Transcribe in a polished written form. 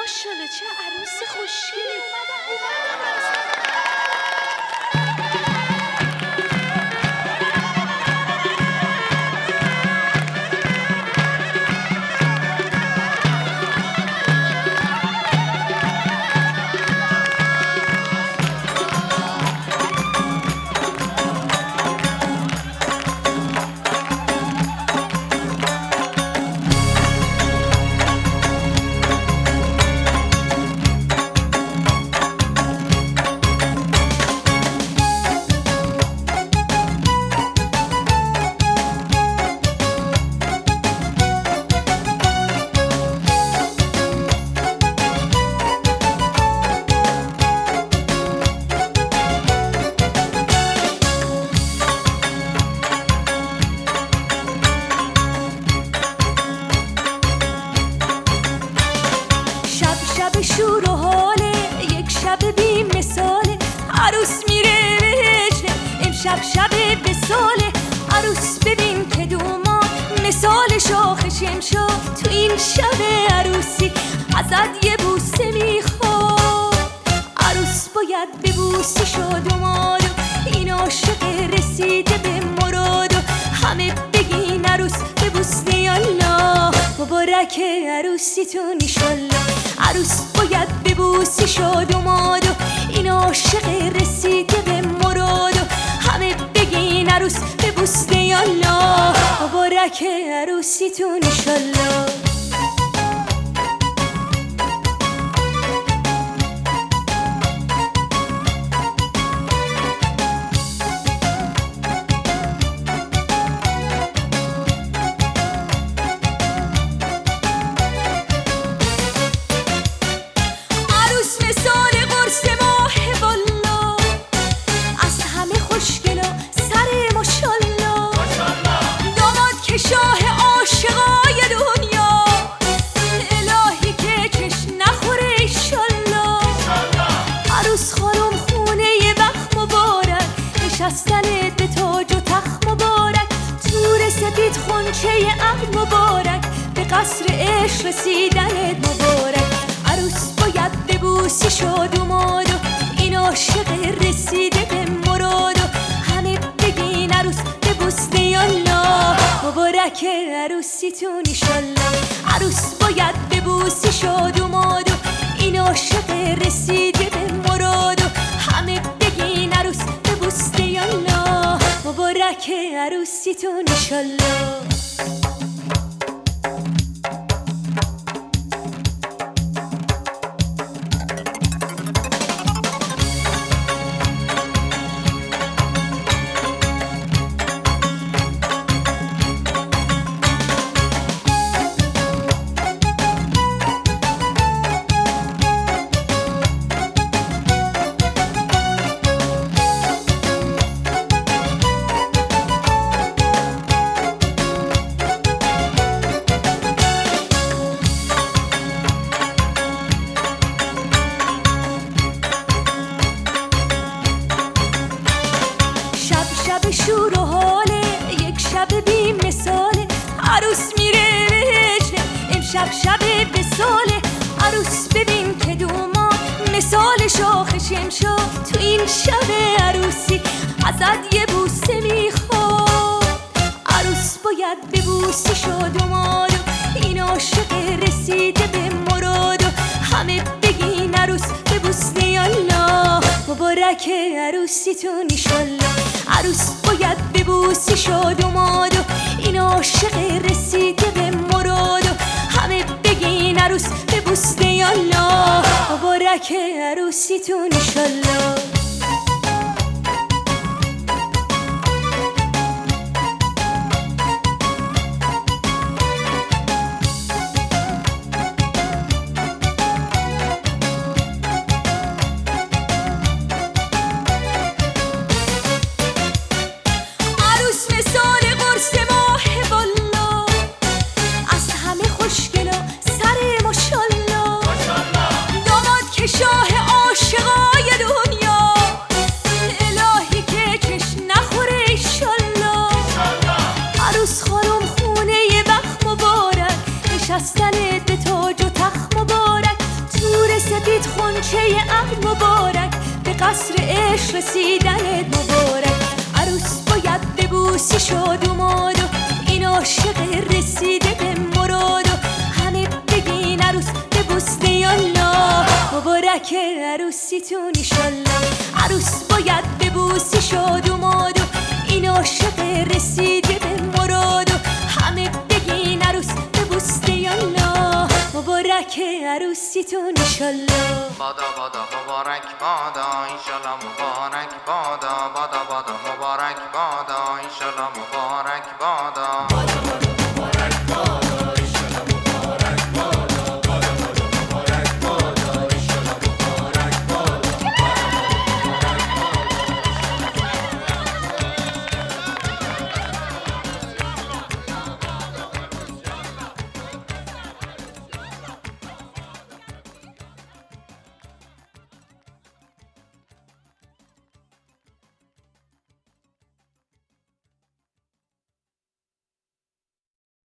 ماشاءالله چه عروس خوشگلی اومدن. شب شور و حاله، یک شب بی مثاله، عروس میره وجده، امشب شب وصاله. عروس ببین که دومان مثال شاخ شمشاد، تو این شب عروسی ازت یه بوسه میخواد. عروس باید ببوسی شادوماد و این عاشق رسیده به مراد و همه بگین عروس ببوسه یالله، مبارک عروسیتون ایشالله. عروس باید ببوسی شادوماد و این عاشق رسیده به مراد و همه بگین عروس ببوسه یالله، مبارک عروسیتون ایشالله. شاه عاشقای دنیا الهی که چش نخوره ایشالله. عروس خانم خونه بخت مبارک، نشستنت به تاج و تخت مبارک، تور سپید خونچه عقد مبارک، به قصر عشق رسیدنت مبارک. عروس باید ببوسی شادوماد و این عاشق رسیده به مراد و همه بگین عروس ببوسه یالله، مبارک عروسیتون ایشالله. عروس باید ببوسی شادوماد و این عاشق رسیده به مراد و همه بگین عروس ببوسه یالله، مبارک عروسیتون ایشالله. شب شور و حاله، یک شب بی مثاله، عروس میره وجده، امشب شب وصاله. عروس ببین که دومان مثال شاخ شمشاد، تو این شب عروسی ازت یه بوسه میخواد. عروس باید ببوسی شادوماد و این عاشق رسیده به مراد و همه بگین عروس ببوسه یالله، مبارک عروسیتون ایشالله. عروس باید ببوسی شادوماد و این عاشق رسیده به مراد و همه بگین عروس ببوسه یالله، مبارک عروسیتون ایشالله. شاه عاشقای دنیا عصر عشق رسیدنت مبارک. عروس باید ببوسی شاد و ماد و این عاشق رسیده به مراد و همه بگین عروس ببوسته یالله مبارک عروسیتون ایشالله. عروس باید ببوسی شاد و ماد و این عاشق رسیده به مراد و همه بگین عروس ببوسته یالله مبارک عروسیتون ایشالله. بادا بادا مبارک بادا ایشالله مبارک بادا بادا بادا مبارک بادا ایشالله مبارک بادا.